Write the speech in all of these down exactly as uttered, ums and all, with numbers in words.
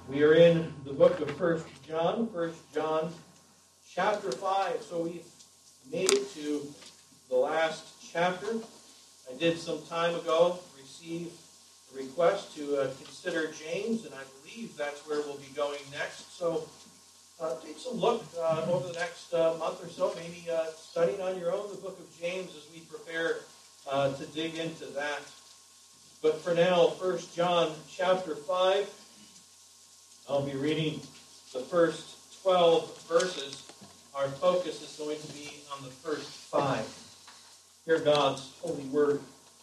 We are in the book of First John, First John chapter five. So we've made it to the last chapter. I did some time ago receive a request to uh, consider James, and I believe that's where we'll be going next. So uh, take some look uh, over the next uh, month or so, maybe uh, studying on your own the book of James as we prepare uh, to dig into that. But for now, First John chapter five. I'll be reading the first twelve verses. Our focus is going to be on the first five. Hear God's holy word.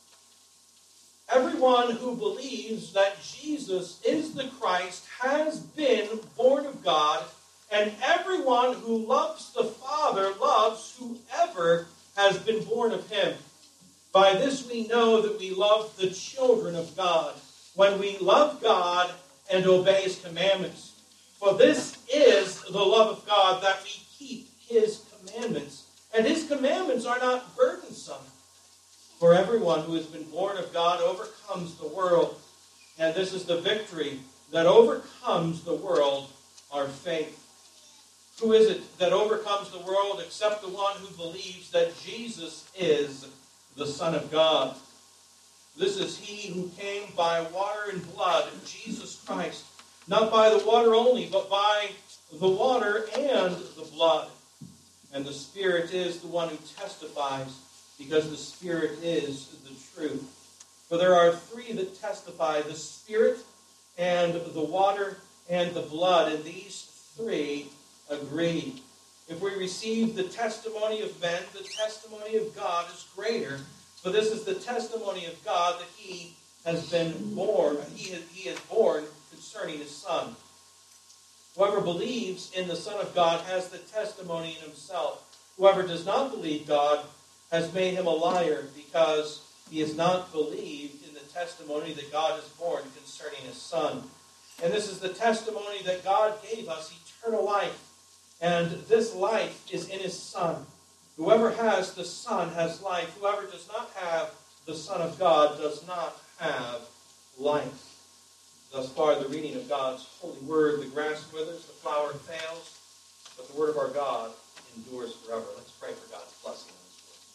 Everyone who believes that Jesus is the Christ has been born of God, and everyone who loves the Father loves whoever has been born of him. By this we know that we love the children of God, when we love God and obey his commandments. For this is the love of God, that we keep his commandments. And his commandments are not burdensome. For everyone who has been born of God overcomes the world. And this is the victory that overcomes the world, our faith. Who is it that overcomes the world except the one who believes that Jesus is the Son of God? This is he who came by water and blood, Jesus Christ. Not by the water only, but by the water and the blood. And the Spirit is the one who testifies, because the Spirit is the truth. For there are three that testify, the Spirit and the water and the blood, and these three agree. If we receive the testimony of men, the testimony of God is greater. For this is the testimony of God that he has been born, he has, he is born concerning his Son. Whoever believes in the Son of God has the testimony in himself. Whoever does not believe God has made him a liar, because he has not believed in the testimony that God has borne concerning his Son. And this is the testimony that God gave us, eternal life. And this life is in his Son. Whoever has the Son has life. Whoever does not have the Son of God does not have life. Thus far, the reading of God's holy word. The grass withers, the flower fails, but the word of our God endures forever. Let's pray for God's blessing on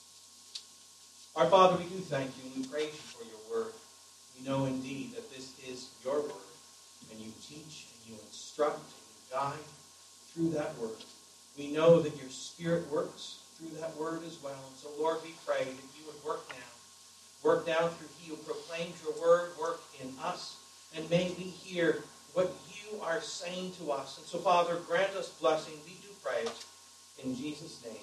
this word. Our Father, we do thank you and we praise you for your word. We know indeed that this is your word, and you teach and you instruct and you guide through that word. We know that your Spirit works through that word as well. And so, Lord, we pray that you would work now. Work now through he who proclaims your word. Work in us. And may we hear what you are saying to us. And so, Father, grant us blessing. We do pray it in Jesus' name.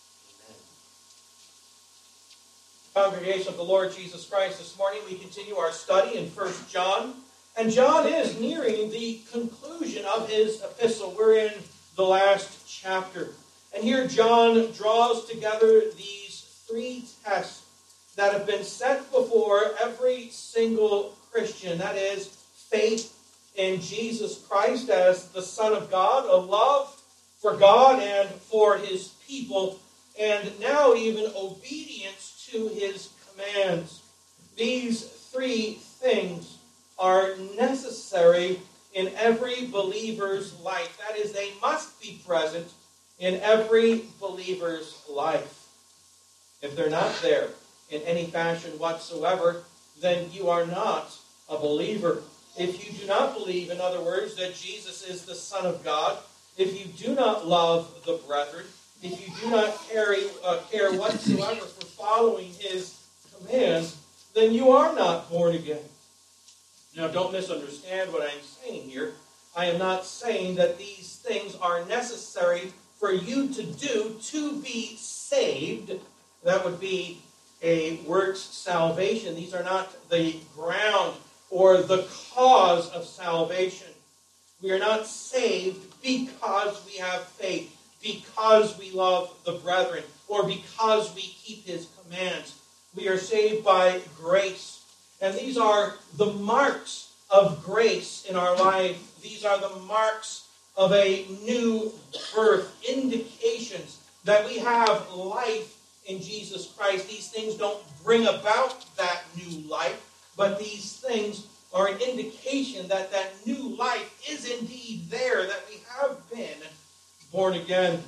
Amen. Congregation of the Lord Jesus Christ, this morning we continue our study in First John. And John is nearing the conclusion of his epistle. We're in the last chapter. And here John draws together these three tests that have been set before every single Christian. That is, faith in Jesus Christ as the Son of God, a love for God and for his people, and now even obedience to his commands. These three things are necessary in every believer's life. That is, they must be present in every believer's life. If they're not there in any fashion whatsoever, then you are not a believer. If you do not believe, in other words, that Jesus is the Son of God, if you do not love the brethren, if you do not carry, uh, care whatsoever for following his commands, then you are not born again. Now, don't misunderstand what I'm saying here. I am not saying that these things are necessary for you to do to be saved. That would be a works salvation. These are not the ground or the cause of salvation. We are not saved because we have faith, because we love the brethren, or because we keep his commands. We are saved by grace. And these are the marks of grace in our life. These are the marks of a new birth, indications that we have life in Jesus Christ. These things don't bring about that new life, but these things are an indication that that new life is indeed there, that we have been born again.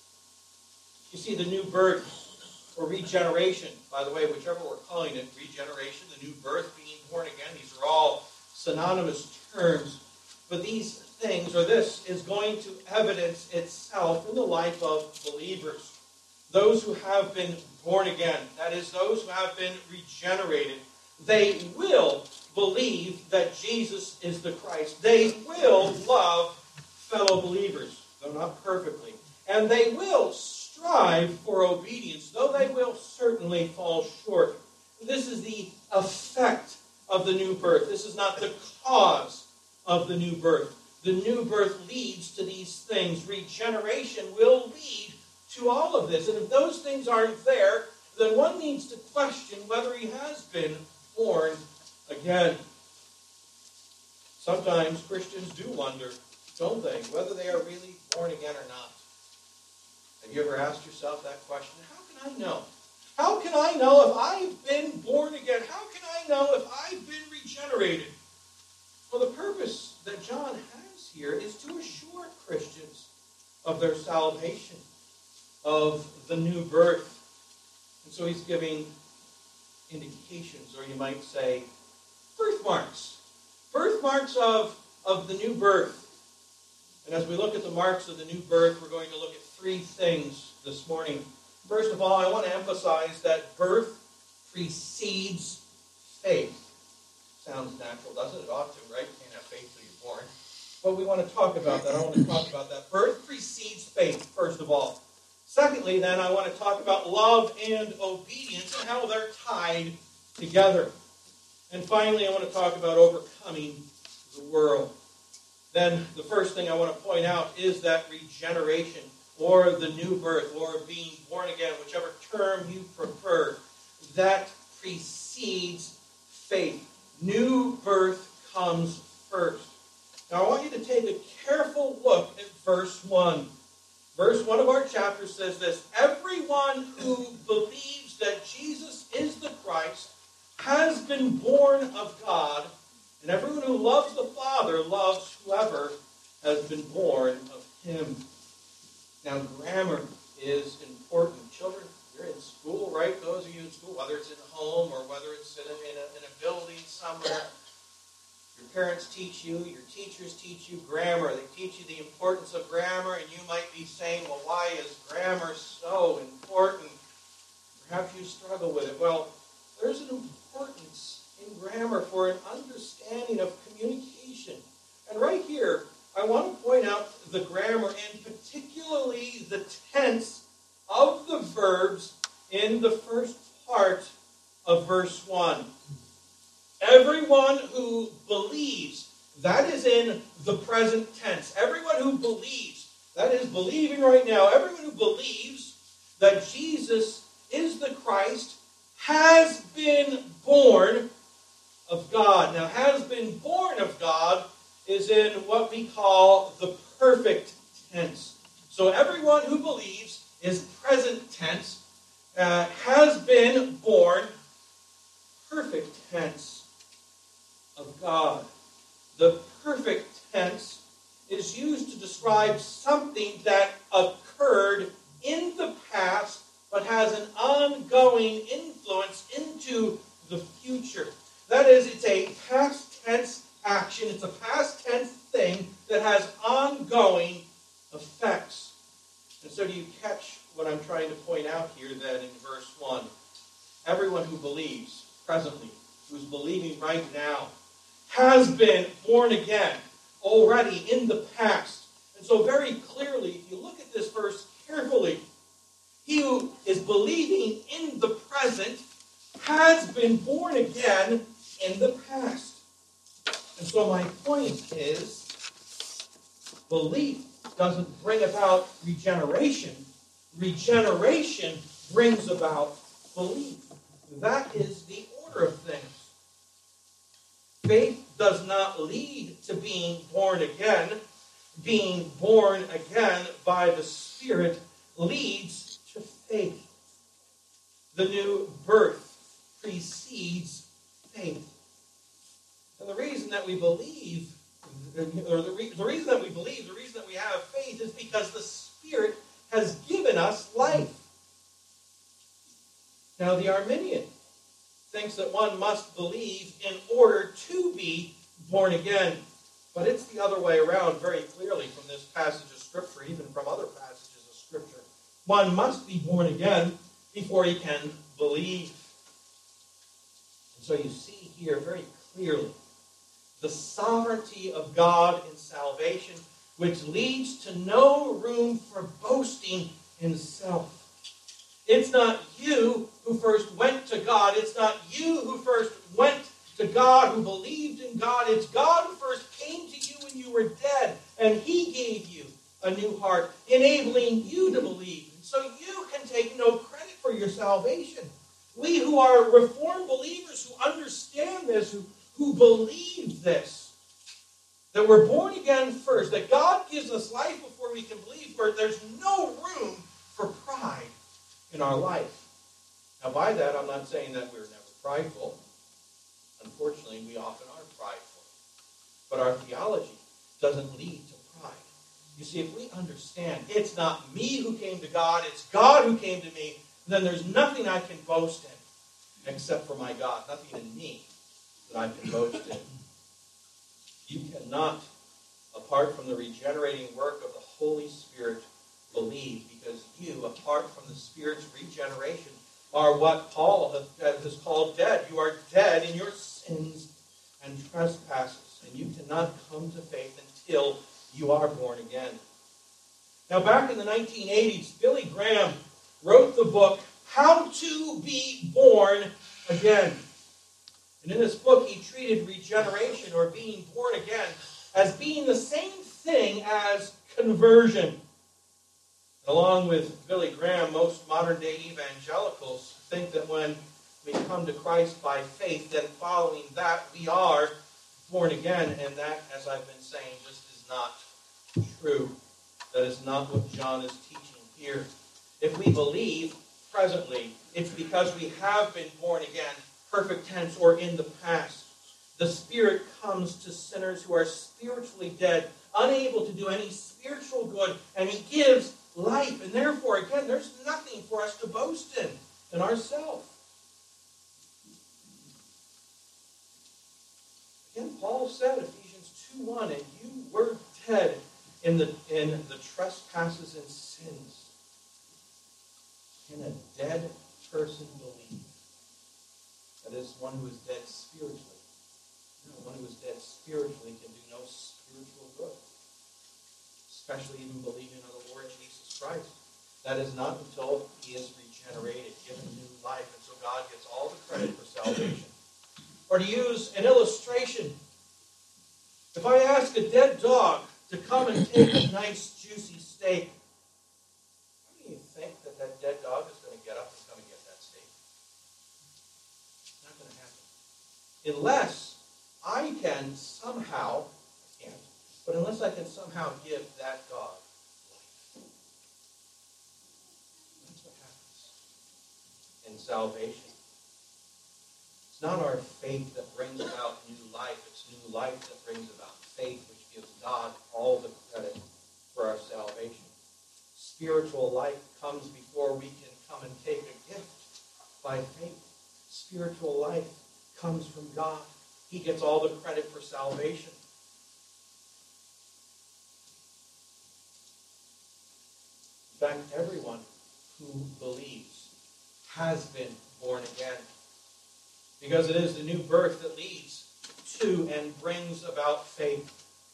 You see, the new birth or regeneration, by the way, whichever we're calling it, regeneration, the new birth, being born again, these are all synonymous terms. But these things, or this, is going to evidence itself in the life of believers. Those who have been born again, that is, those who have been regenerated, they will believe that Jesus is the Christ. They will love fellow believers, though not perfectly. And they will strive for obedience, though they will certainly fall short. This is the effect of the new birth. This is not the cause of the new birth. The new birth leads to these things. Regeneration will lead to all of this. And if those things aren't there, then one needs to question whether he has been born again. Sometimes Christians do wonder, don't they, whether they are really born again or not. Have you ever asked yourself that question? How can I know? How can I know if I've been born again? How can I know if I've been regenerated? Well, the purpose that John has here is to assure Christians of their salvation, of the new birth. And so he's giving indications, or you might say, birthmarks. Birthmarks of, of the new birth. And as we look at the marks of the new birth, we're going to look at three things this morning. First of all, I want to emphasize that birth precedes faith. Sounds natural, doesn't it? It ought to, right? You can't have faith till you're born. But we want to talk about that. I want to talk about that. Birth precedes faith, first of all. Secondly, then, I want to talk about love and obedience and how they're tied together. And finally, I want to talk about overcoming the world. Then, the first thing I want to point out is that regeneration, or the new birth, or being born again, whichever term you prefer, that precedes faith. New birth comes first. Now, I want you to take a careful look at verse one. Verse one of our chapter says this: everyone who believes that Jesus is the Christ has been born of God, and everyone who loves the Father loves whoever has been born of him. Now, grammar is important. Children, you're in school, right? Those of you in school, whether it's in a home or whether it's in a, in a, in a building somewhere, your parents teach you, your teachers teach you grammar. They teach you the importance of grammar, and you might be saying, well, why is grammar so important? Perhaps you struggle with it. Well, there's an importance in grammar for an understanding of communication. And right here, I want to point out the grammar, and particularly the tense of the verbs in the first part of verse one. Everyone who believes, that is in the present tense. Everyone who believes, that is believing right now, everyone who believes that Jesus is the Christ has been born of God. Now, has been born of God is in what we call the perfect tense. So everyone who believes is present tense, uh, has been born, perfect tense of God. The perfect tense is used to describe something that occurred in the past but has an ongoing influence into the future. That is, it's a past tense action. It's a past tense thing that has ongoing effects. And so do you catch what I'm trying to point out here then in verse one? Everyone who believes presently, who's believing right now, has been born again already in the past. And so very clearly, if you look at this verse carefully, he who is believing in the present has been born again in the past. And so my point is, belief doesn't bring about regeneration. Regeneration brings about belief. That is the order of things. Faith does not lead to being born again. Being born again by the Spirit leads to faith. The new birth precedes faith. And the reason that we believe or the, re, the reason that we believe, the reason that we have faith is because the Spirit has given us life. Now, the Arminian thinks that one must believe in order to be born again. But it's the other way around very clearly from this passage of Scripture, even from other passages of Scripture. One must be born again before he can believe. And so you see here very clearly the sovereignty of God in salvation, which leads to no room for boasting in self. It's not you who first went to God. It's not you who first went to God, who believed in God. It's God who first came to you when you were dead, and he gave you a new heart, enabling you to believe. And so you can take no credit for your salvation. We who are Reformed believers who understand this, who, who believe this, that we're born again first, that God gives us life before we can believe, where there's no room for pride in our life. Now, by that, I'm not saying that we're never prideful. Unfortunately, we often are prideful. But our theology doesn't lead to pride. You see, if we understand it's not me who came to God, it's God who came to me, then there's nothing I can boast in except for my God. Nothing in me that I can boast in. You cannot, apart from the regenerating work of the Holy Spirit, believe, because you, apart from the Spirit's regeneration, are what Paul has called dead. You are dead in your sins and trespasses, and you cannot come to faith until you are born again. Now, back in the nineteen eighties, Billy Graham wrote the book, How to Be Born Again. And in this book, he treated regeneration, or being born again, as being the same thing as conversion. Along with Billy Graham, most modern-day evangelicals think that when we come to Christ by faith, then following that, we are born again. And that, as I've been saying, just is not true. That is not what John is teaching here. If we believe presently, it's because we have been born again, perfect tense, or in the past. The Spirit comes to sinners who are spiritually dead, unable to do any spiritual good, and he gives life. And therefore, again, there's nothing for us to boast in, in ourselves. Again, Paul said, Ephesians two one, and you were dead in the, in the trespasses and sins. Can a dead person believe? That is, one who is dead spiritually. No, one who is dead spiritually can do no spiritual good. Especially even believing on the Lord Jesus Christ. That is not until he is regenerated, given new life. And so God gets all the credit for salvation. Or to use an illustration, if I ask a dead dog to come and take a nice juicy steak, how do you think that that dead dog is going to get up and come and get that steak? It's not going to happen. Unless I can somehow, I can't, but unless I can somehow give that dog life. That's what happens in salvation. It's not our faith that brings about new life. It's new life that brings about faith, which gives God all the credit for our salvation. Spiritual life comes before we can come and take a gift by faith. Spiritual life comes from God. He gets all the credit for salvation. In fact, everyone who believes has been born again. Because it is the new birth that leads to and brings about faith.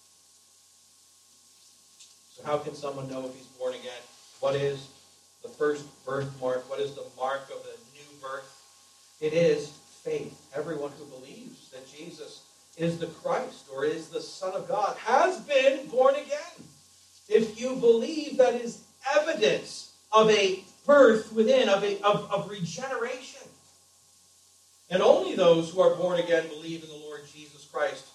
So how can someone know if he's born again? What is the first birthmark? What is the mark of the new birth? It is faith. Everyone who believes that Jesus is the Christ or is the Son of God has been born again. If you believe, that is evidence of a birth within, of, a, of, of regeneration. And only those who are born again believe in the Lord Jesus Christ.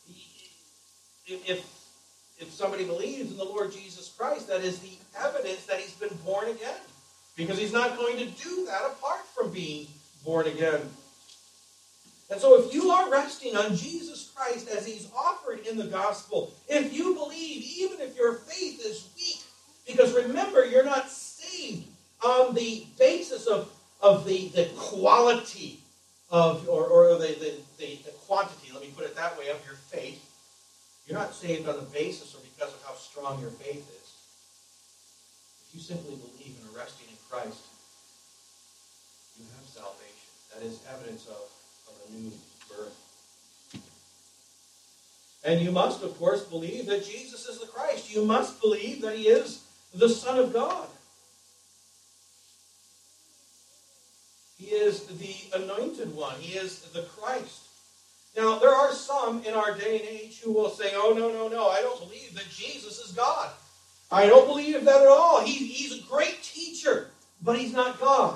If, if somebody believes in the Lord Jesus Christ, that is the evidence that he's been born again. Because he's not going to do that apart from being born again. And so if you are resting on Jesus Christ as he's offered in the gospel, if you believe, even if your faith is weak, because remember, you're not saved on the basis of, of the, the quality of, or, or the, the, the, the quantity, let me put it that way, of your faith. You're not saved on the basis or because of how strong your faith is. If you simply believe and are resting in Christ, you have salvation. That is evidence of, of a new birth. And you must, of course, believe that Jesus is the Christ. You must believe that he is the Son of God. He is the anointed one. He is the Christ. Now, there are some in our day and age who will say, oh, no, no, no, I don't believe that Jesus is God. I don't believe that at all. He, he's a great teacher, but he's not God.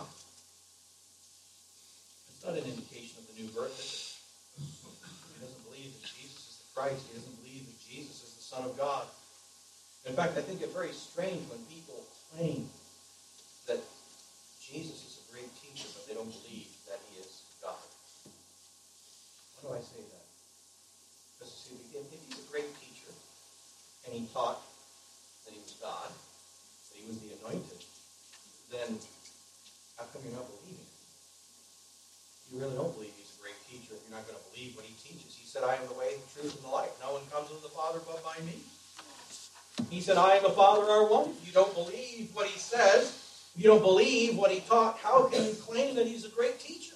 That's not an indication of the new birth, is it? He doesn't believe that Jesus is the Christ. He doesn't believe that Jesus is the Son of God. In fact, I think it's very strange when people claim that Jesus is a great teacher, but they don't believe that he is God. Why do I say that? Because, see, if he's a great teacher, and he taught that he was God, that he was the anointed, then how come you're not believing it? You really don't believe he's a great teacher if you're not going to believe what he teaches. He said, I am the way, the truth, and the life. No one comes to the Father but by me. He said, I and the Father are one. If you don't believe what he says, if you don't believe what he taught, how can you claim that he's a great teacher?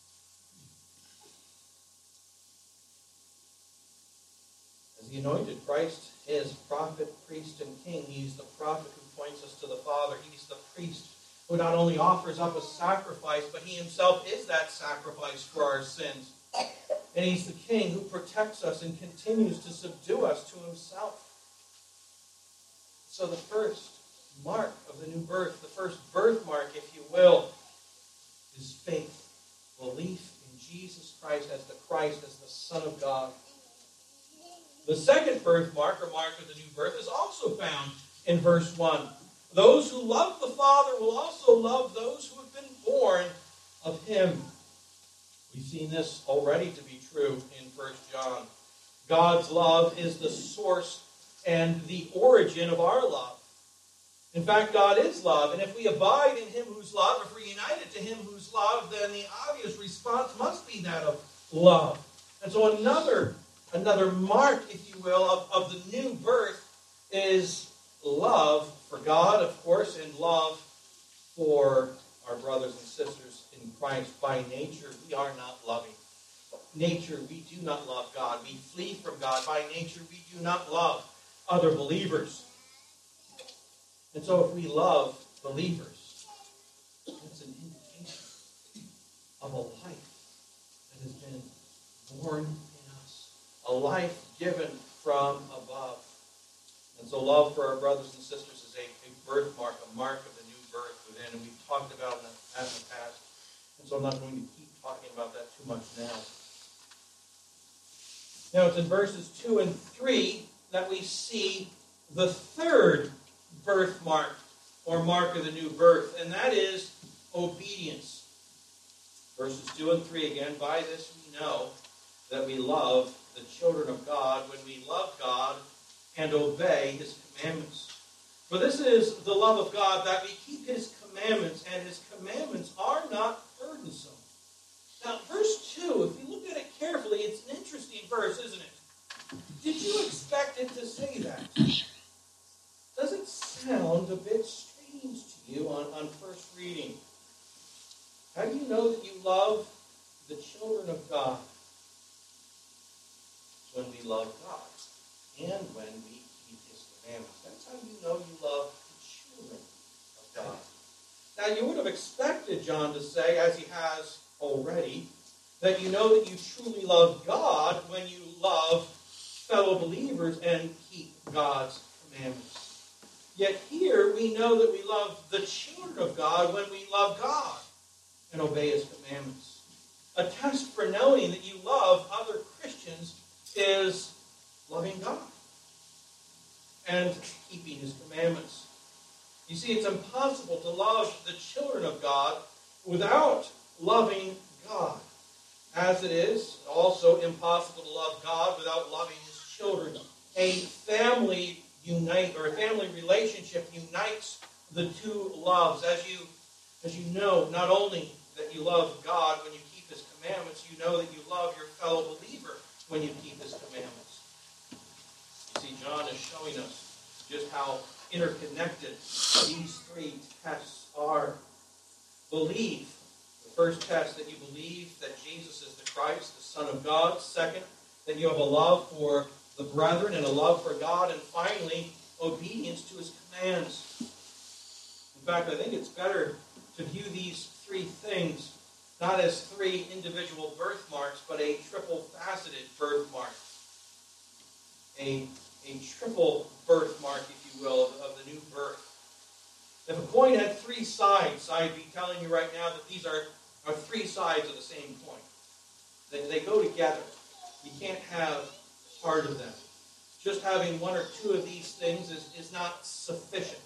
As the anointed Christ is prophet, priest, and king. He's the prophet who points us to the Father. He's the priest who not only offers up a sacrifice, but he himself is that sacrifice for our sins. And he's the king who protects us and continues to subdue us to himself. So the first mark of the new birth, the first birthmark, if you will, is faith. Belief in Jesus Christ as the Christ, as the Son of God. The second birthmark, or mark of the new birth, is also found in verse one. Those who love the Father will also love those who have been born of him. We've seen this already to be true in First John. God's love is the source and the origin of our love. In fact, God is love, and if we abide in him who's love, if we're united to him who's love, then the obvious response must be that of love. And so another, another mark, if you will, of, of the new birth is love for God, of course, and love for our brothers and sisters in Christ. By nature, we are not loving. Nature, we do not love God. We flee from God. By nature, we do not love other believers. And so if we love believers, that's an indication of a life that has been born in us. A life given from above. And so love for our brothers and sisters is a, a birthmark, a mark of the new birth within. And we've talked about that in the past. And so I'm not going to keep talking about that too much now. Now it's in verses two and three that we see the third birthmark, or mark of the new birth, and that is obedience. Verses two and three again, by this we know that we love the children of God when we love God and obey his commandments. For this is the love of God, that we keep his commandments, and his commandments are not burdensome. Now, verse two, if you look at it carefully, it's an interesting verse, isn't it? Did you expect it to say that? Does it sound a bit strange to you on, on first reading? How do you know that you love the children of God? When we love God and when we keep his commandments. That's how you know you love the children of God. Now, you would have expected John to say, as he has already, that you know that you truly love God when you love fellow believers and keep God's commandments. Yet here we know that we love the children of God when we love God and obey his commandments. A test for knowing that you love other Christians is loving God and keeping his commandments. You see, it's impossible to love the children of God without loving God. As it is also impossible to love God without loving his children. A family unite or a family relationship unites the two loves. As you as you know, not only that you love God when you keep his commandments, you know that you love your fellow believer when you keep his commandments. You see, John is showing us just how interconnected these three tests are. Believe. The first test, that you believe that Jesus is the Christ, the Son of God. Second, that you have a love for the brethren and a love for God. And finally, obedience to his commands. In fact, I think it's better to view these three things not as three individual birthmarks, but a triple-faceted birthmark. A, a triple birthmark, if you will, of, of the new birth. If a coin had three sides, I'd be telling you right now that these are, are three sides of the same coin. They, they go together. You can't have part of them. Just having one or two of these things is, is not sufficient.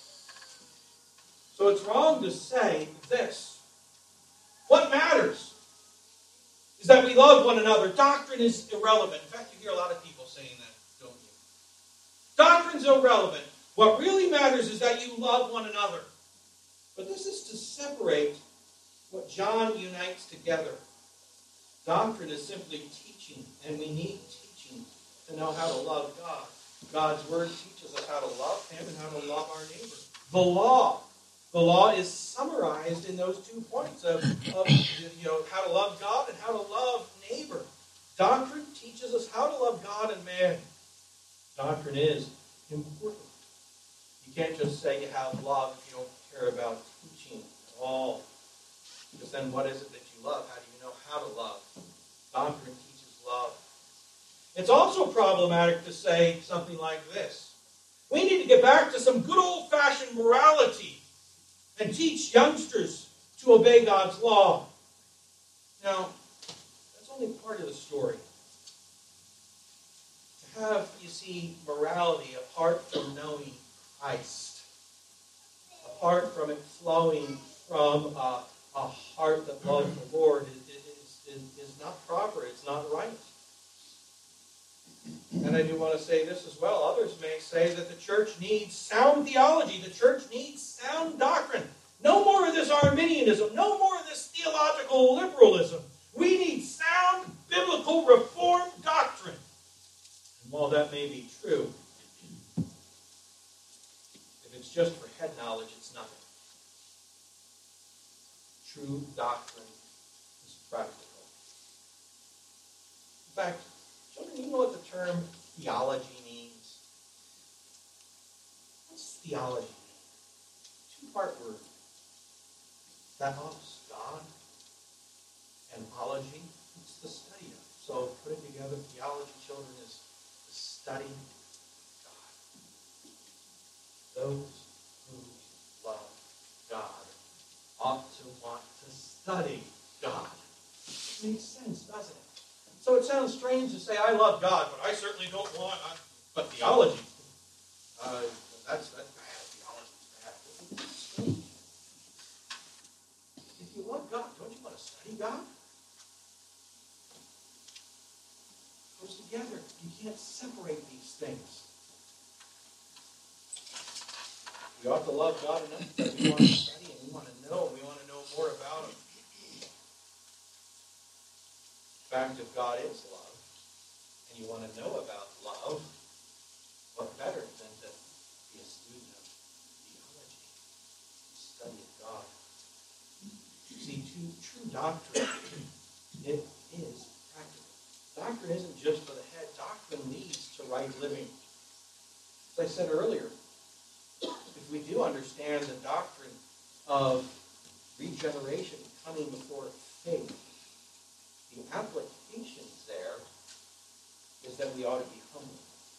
So it's wrong to say this. What matters is that we love one another. Doctrine is irrelevant. In fact, you hear a lot of people saying that, don't you? Doctrine's irrelevant. What really matters is that you love one another. But this is to separate what John unites together. Doctrine is simply teaching, and we need teaching to know how to love God. God's word teaches us how to love him and how to love our neighbor. The law. The law is summarized in those two points of, of you know, how to love God and how to love neighbor. Doctrine teaches us how to love God and man. Doctrine is important. You can't just say you have love if you don't care about teaching at all. Because then what is it that you love? How do you know how to love? Doctrine teaches love. It's also problematic to say something like this. We need to get back to some good old-fashioned morality and teach youngsters to obey God's law. Now, that's only part of the story. To have, you see, morality apart from knowing Christ, apart from it flowing from a, a heart that loves the Lord, is, is, is not proper. It's not right. And I do want to say this as well. Others may say that the church needs sound theology. The church needs sound doctrine. No more of this Arminianism. No more of this theological liberalism. We need sound biblical reformed doctrine. And while that may be true, if it's just for head knowledge, it's nothing. True doctrine is practical. In fact, children, you know what the term theology means? What's theology mean? Two-part word. Theos, God, and ology, it's the study of. So putting together theology, children, is the study of God. Those who love God ought to want to study God. It makes sense, doesn't it? So it sounds strange to say, I love God, but I certainly don't want, uh, but theology, uh, that's, that's bad. Theology is bad. It's strange. If you love God, don't you want to study God? It goes together. You can't separate these things. We ought to love God enough that we want to study and we want to know, and we want to know more about him. In fact, if God is love, and you want to know about love, what better than to be a student of theology, study of God. You see, true, true doctrine, it is practical. Doctrine isn't just for the head. Doctrine leads to right living. As I said earlier, if we do understand the doctrine of regeneration coming before faith, the applications there is that we ought to be humble.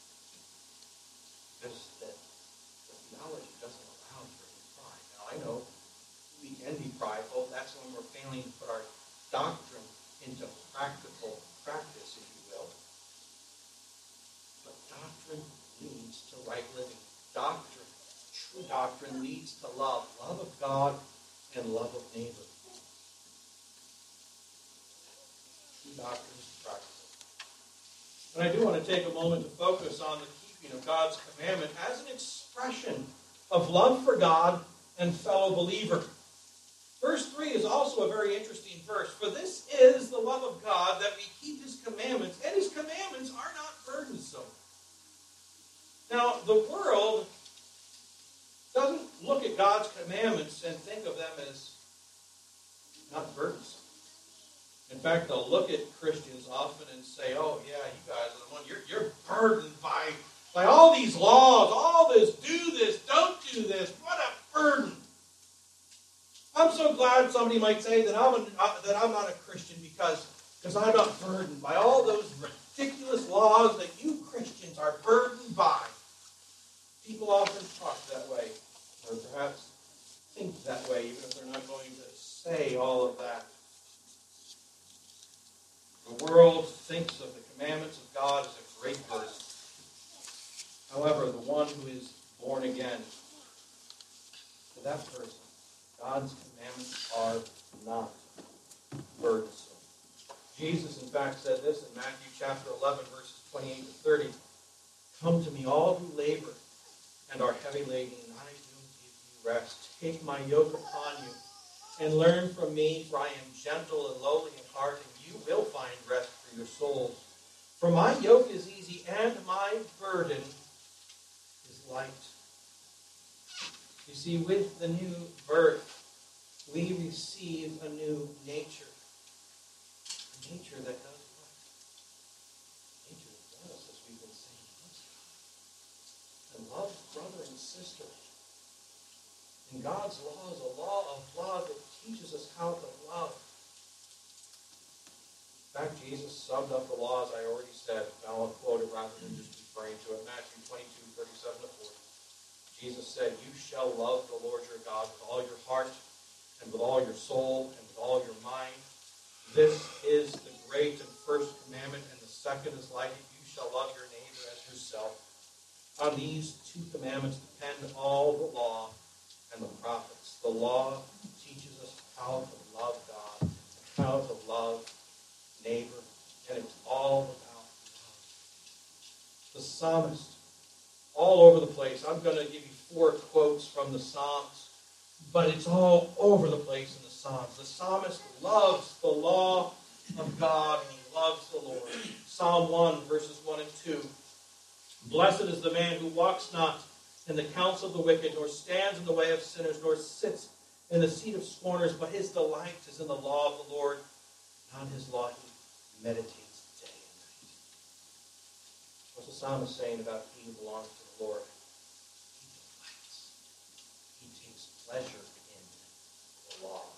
Because that the theology doesn't allow for any pride. Now, I know we can be prideful. That's when we're failing to put our doctrine into practical practice, if you will. But doctrine leads to right living. Doctrine, true doctrine, leads to love. Love of God and love of neighbor. doctrines to practice it. And I do want to take a moment to focus on the keeping of God's commandment as an expression of love for God and fellow believer. Verse three is also a very interesting verse. For this is the love of God, that we keep his commandments, and his commandments are not burdensome. Now, the world doesn't look at God's commandments and think of them as not burdensome. In fact, they'll look at Christians often and say, oh, yeah, you guys are the one, you're, you're burdened by, by all these laws, all this, do this, don't do this, what a burden. I'm so glad somebody might say that I'm, a, that I'm not a Christian because, because I'm not burdened by all those ridiculous laws that you Christians are burdened by. People often talk that way, or perhaps think that way, even if they're not going to say all of that. The world thinks of the commandments of God as a great burden. However, the one who is born again, to that person, God's commandments are not burdensome. Jesus, in fact, said this in Matthew chapter eleven, verses twenty-eight to thirty. Come to me, all who labor and are heavy laden, and I will give you rest. Take my yoke upon you and learn from me, for I am gentle and lowly in heart, and you will find rest for your souls. For my yoke is easy and my burden is light. You see, with the new birth, we receive a new nature. A nature that does what? A nature that does, as we've been saying, loves God. And loves brother and sister. And God's law is a law of love that teaches us how to love. In fact, Jesus summed up the law, as I already said. Now I'll quote it rather than just referring to it. Matthew twenty-two, thirty-seven to forty. Jesus said, you shall love the Lord your God with all your heart, and with all your soul, and with all your mind. This is the great and first commandment, and the second is like it. You shall love your neighbor as yourself. On these two commandments depend all the law and the prophets. The law teaches us how to love God, and how to love neighbor, and it's all about love. The psalmist, all over the place. I'm going to give you four quotes from the Psalms, but it's all over the place in the Psalms. The psalmist loves the law of God, and he loves the Lord. Psalm one, verses one and two. Blessed is the man who walks not in the counsel of the wicked, nor stands in the way of sinners, nor sits in the seat of scorners, but his delight is in the law of the Lord. On his law he meditates day and night. What's the psalmist saying about he who belongs to the Lord? He delights. He takes pleasure in the law.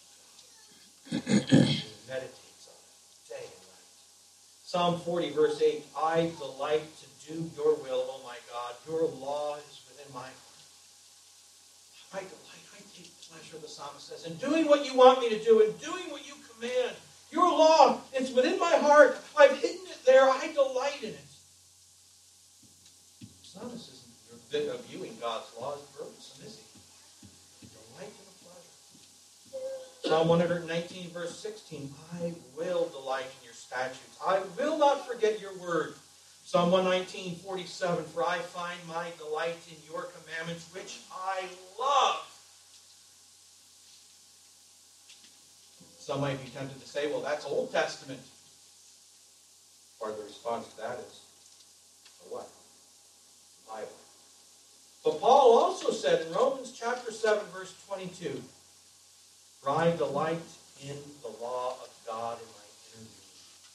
He meditates on it day and night. Psalm forty, verse eight. I delight to do your will, O my God. Your law is within my heart. I delight, I take pleasure, the psalmist says, in doing what you want me to do, and doing what you command. Your law, it's within my heart. I've hidden it there. I delight in it. The psalmist isn't viewing God's law as burdensome, is he? Delight in the pleasure. Psalm one nineteen, verse sixteen. I will delight in your statutes. I will not forget your word. Psalm one nineteen, forty-seven. For I find my delight in your commandments, which I love. Some might be tempted to say, well, that's Old Testament. Part of the response to that is, for what? The Bible. But Paul also said in Romans chapter seven, verse twenty-two, for I delight in the law of God in my inner being.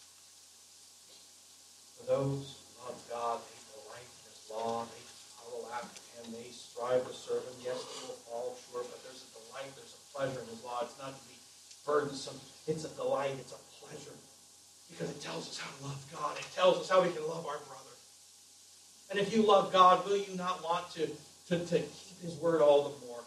For those who love God, they delight in his law, they follow after him, they strive to serve him. Yes, they will fall short, but there's a delight, there's a pleasure in his law. It's not to be burdensome. It's a delight. It's a pleasure. Because it tells us how to love God. It tells us how we can love our brother. And if you love God, will you not want to, to, to keep his word all the more?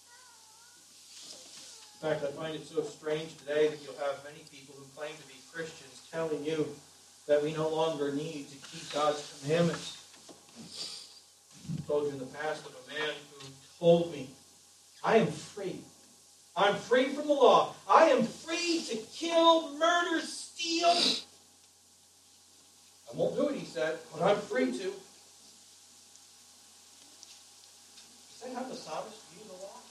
In fact, I find it so strange today that you'll have many people who claim to be Christians telling you that we no longer need to keep God's commandments. I told you in the past of a man who told me, I am free. I'm free from the law. I am free to kill, murder, steal. I won't do it, he said, but I'm free to. Is that how the psalmist viewed the law?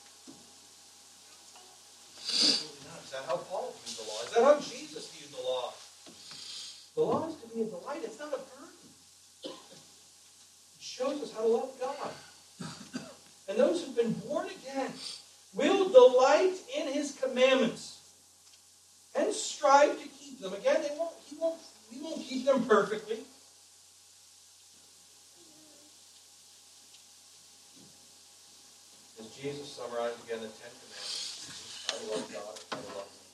Absolutely not. Is that how Paul viewed the law? Is that how Jesus viewed the law? The law is to be a delight. It's not a burden. It shows us how to love God. And those who've been born again will delight in his commandments and strive to keep them. Again, they won't, he won't, we won't keep them perfectly. As Jesus summarized again the Ten Commandments, I love God, I love me.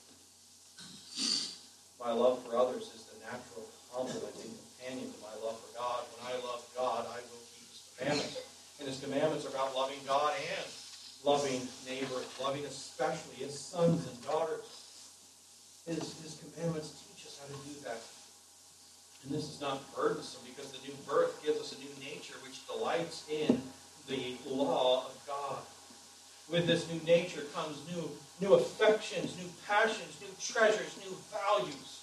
My love for others is the natural complement and companion to my love for God. When I love God, I will keep his commandments. And his commandments are about loving God and loving neighbor, loving especially his sons and daughters. His, his commandments teach us how to do that. And this is not burdensome because the new birth gives us a new nature which delights in the law of God. With this new nature comes new, new affections, new passions, new treasures, new values.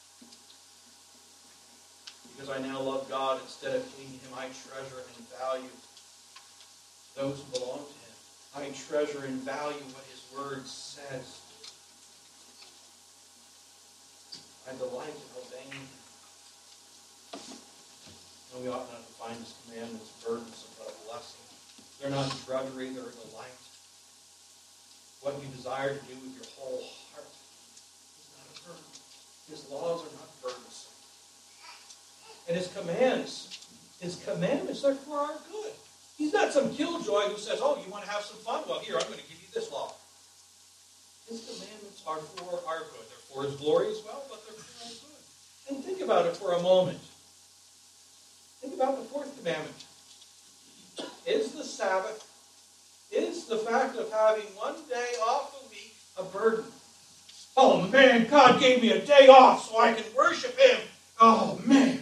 Because I now love God instead of hating him, I treasure and value those who belong to him. I treasure and value what his word says. I delight in obeying him. And we ought not to find his commandments burdensome, but a blessing. They're not drudgery, they're a delight. What you desire to do with your whole heart is not a burden. His laws are not burdensome. And his commands, his commandments are for our good. He's not some killjoy who says, oh, you want to have some fun? Well, here, I'm going to give you this law. His commandments are for our good. They're for his glory as well, but they're for our good. And think about it for a moment. Think about the fourth commandment. Is the Sabbath, is the fact of having one day off a week a burden? Oh, man, God gave me a day off so I can worship him. Oh, man.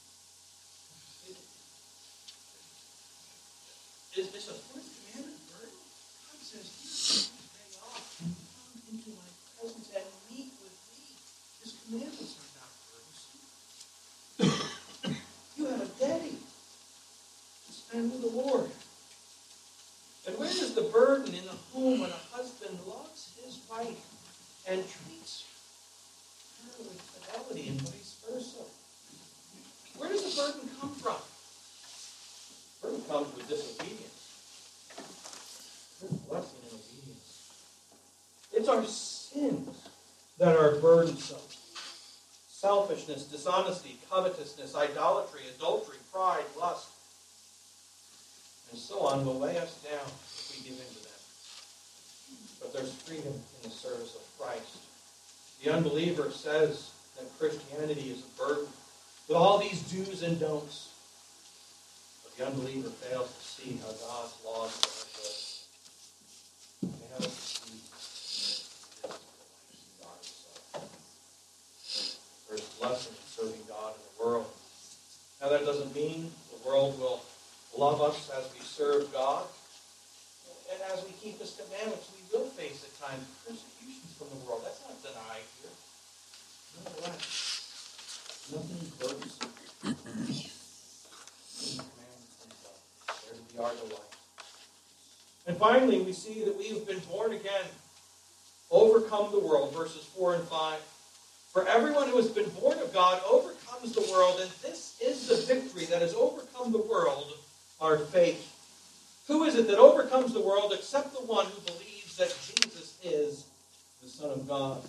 Is this a fourth commandment burden? God says, here's a day off and come into my presence and meet with me. His commandments are not burdensome. You have a day to spend with the Lord. And where is the burden in the home when a husband loves his wife and treats her with fidelity and vice versa? Where does the burden come from? The burden comes with disobedience. There's blessing in obedience. It's our sins that are burdensome. Selfishness, dishonesty, covetousness, idolatry, adultery, pride, lust, and so on will weigh us down if we give in to them. But there's freedom in the service of Christ. The unbeliever says that Christianity is a burden with all these do's and don'ts. But the unbeliever fails to see how God's laws are good. Fails to see God himself. There's blessing in serving God in the world. Now that doesn't mean the world will love us as we serve God. And as we keep his commandments, we will face at times persecutions from the world. That's not denied here. Nonetheless, nothing burdensome. They're to be our delight. And finally, we see that we have been born again, overcome the world, verses four and five. For everyone who has been born of God overcomes the world, and this is the victory that has overcome the world, our faith. Who is it that overcomes the world except the one who believes that Jesus is the Son of God?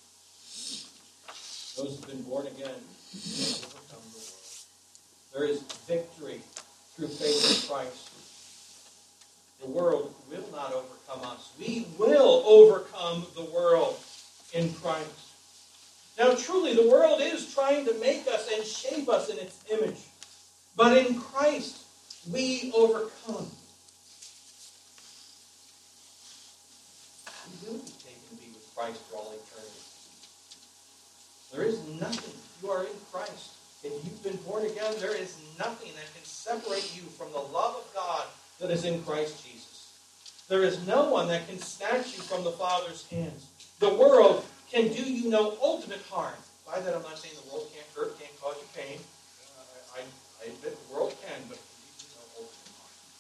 Those who have been born again overcome the world. There is victory through faith in Christ. The world will not overcome us. We will overcome the world in Christ. Now, truly, the world is trying to make us and shape us in its image. But in Christ, we overcome. We will be taken to be with Christ for all eternity. There is nothing. If you are in Christ, if you've been born again, there is nothing that can separate you from the love of God that is in Christ Jesus. There is no one that can snatch you from the Father's hands. The world can do you no ultimate harm. By that I'm not saying the world can't hurt, can't cause you pain. Uh, I, I admit the world can, but it can do you no ultimate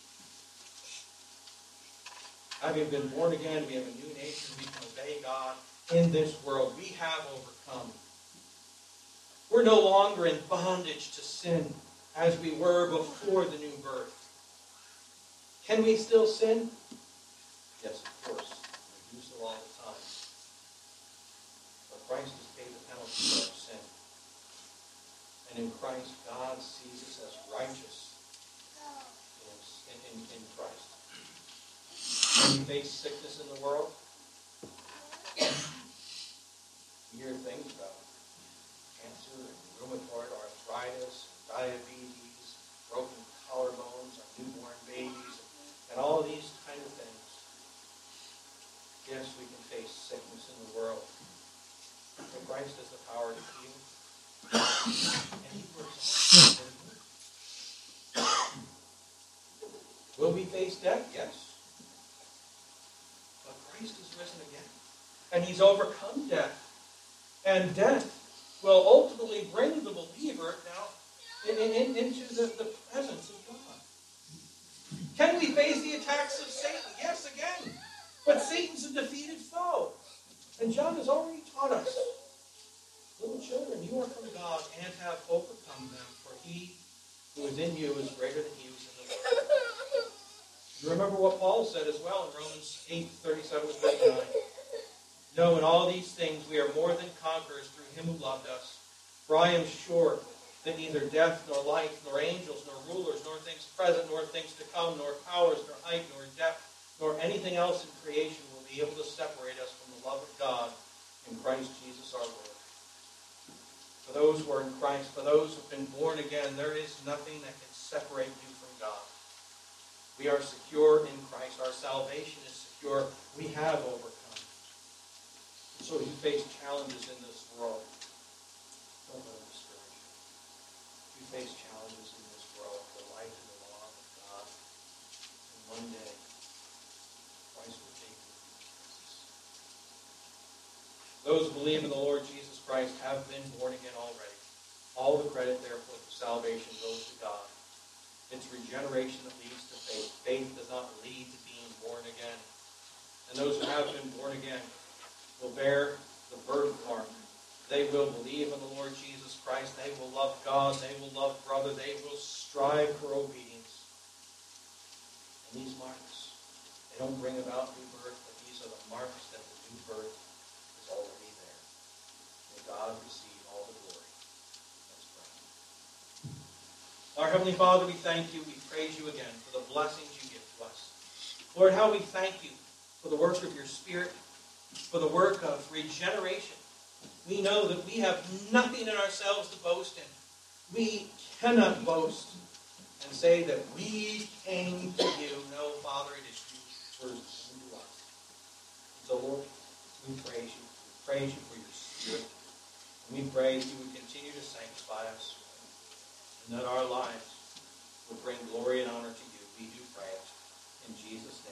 harm. Having been born again, we have a new nature. We can obey God in this world. We have overcome. We're no longer in bondage to sin as we were before the new birth. Can we still sin? Yes, of course. We do so all the time. But Christ has paid the penalty for our sin. And in Christ, God sees us as righteous in, in, in Christ. When we face sickness in the world, we hear things about cancer and rheumatoid arthritis, diabetes, broken collarbones, our newborn babies, and all of these kind of things. Yes, we can face sickness in the world. But Christ has the power to heal. And he works. Will we face death? Yes. But Christ is risen again. And he's overcome death. And death will ultimately bring the believer now in, in, into the, the presence of God. Can we face the attacks of Satan? Yes, again. But Satan's a defeated foe. And John has already taught us. Little children, you are from God and have overcome them, for he who is in you is greater than he who is in the world. You remember what Paul said as well in Romans eight, thirty-seven to thirty-nine. No, in all these things we are more than conquerors through him who loved us. For I am sure that neither death, nor life, nor angels, nor rulers, nor things present, nor things to come, nor powers, nor height, nor depth, nor anything else in creation will be able to separate us from the love of God in Christ Jesus our Lord. For those who are in Christ, for those who have been born again, there is nothing that can separate you from God. We are secure in Christ. Our salvation is secure. We have overcome. And so you face challenges in this world. Don't let it discourage you. You face challenges in this world, the light and the law of God. And one day, Christ will take you to Jesus. Those who believe in the Lord Jesus Christ have been born again already. All the credit, therefore, for salvation goes to God. It's regeneration that leads to faith. Faith does not lead to being born again. And those who have been born again will bear the birthmark. They will believe in the Lord Jesus Christ. They will love God. They will love brother. They will strive for obedience. And these marks, they don't bring about new birth, but these are the marks that the new birth is already there. May God receive all the glory. Let's pray. Our Heavenly Father, we thank you. We praise you again for the blessings you give to us. Lord, how we thank you for the work of your Spirit, for the work of regeneration. We know that we have nothing in ourselves to boast in. We cannot boast and say that we came to you. No, Father, it is you first came to us. So, Lord, we praise you. We praise you for your Spirit. And we pray you would continue to sanctify us and that our lives would bring glory and honor to you. We do pray it in Jesus' name.